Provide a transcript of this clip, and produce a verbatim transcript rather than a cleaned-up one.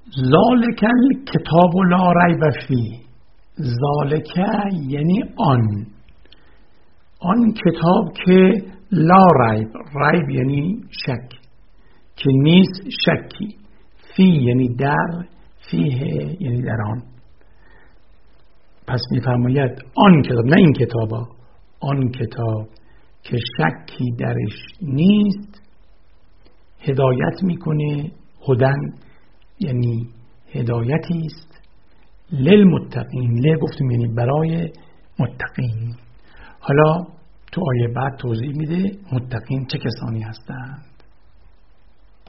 ذالک الکتاب لا ریب فیه. ذالک یعنی آن آن کتاب که لا ریب، ریب یعنی شک، که نیست شکی، فی یعنی در، فیه یعنی در آن. پس میفرماید آن کتاب، نه این کتابا، آن کتاب که شکی درش نیست، هدایت میکنه. هدن یعنی هدایتی است. للمتقین، ل گفتیم یعنی برای متقین. حالا تو آیه بعد توضیح میده متقین چه کسانی هستند.